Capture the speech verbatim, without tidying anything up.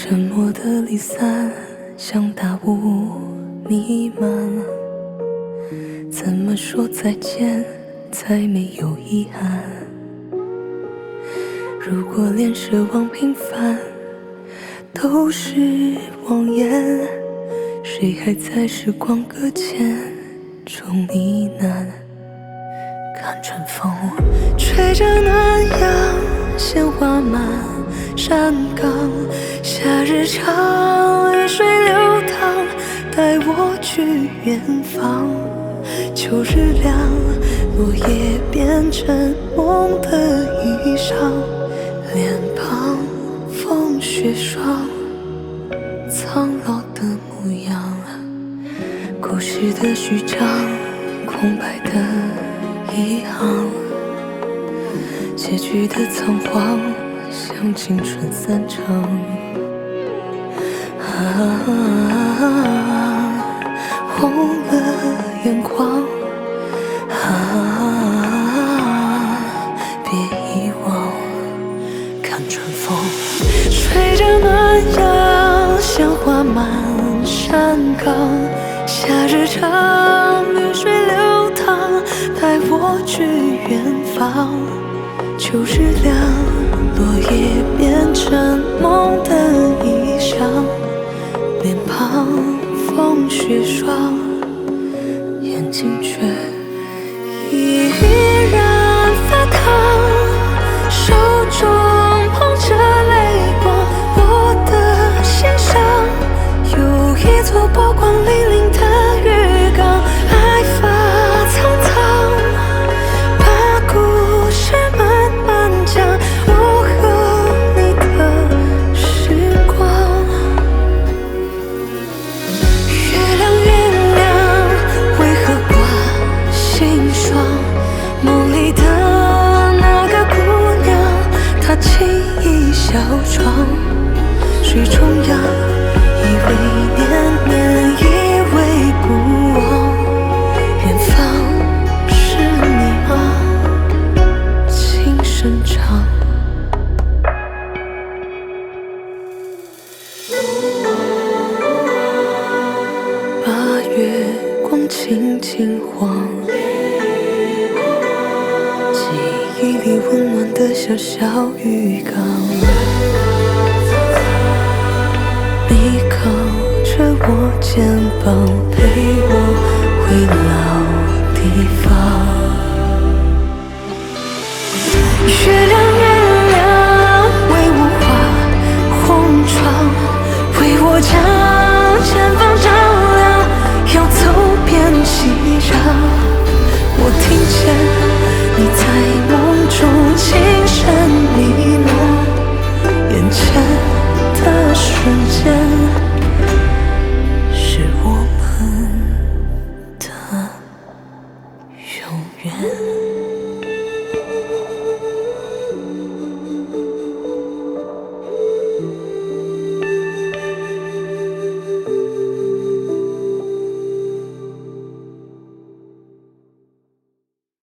沉默的离散，像大雾弥漫。怎么说再见，才没有遗憾？如果连奢望平凡都是妄言，谁还在时光搁浅中呢喃？看春风吹着暖阳，鲜花满山岗，夏日长，雨水流淌，带我去远方。秋日凉，落叶变成梦的衣裳，脸庞风雪霜，苍老的模样，故事的序章，空白的一行，结局的仓皇，像青春散场。啊，红了眼眶，啊，别遗忘。看春风吹着暖阳，鲜花满山岗，夏日长，雨水流淌，带我去远方。秋日凉，落叶变成梦的衣裳，脸庞风雪霜，眼睛却依然发烫，手中捧着泪光。我的心上有一座波光粼粼的渔港，爱发苍苍，把故事慢慢讲，我和你的时光。月亮月亮，为何挂心霜？梦里的那个姑娘，她轻易小窗，水中央，以为念念，以为不忘。远方是你吗？轻声唱。把月光轻轻晃，记忆里温暖的小小渔港。你靠着我肩膀，陪我回老地方。月亮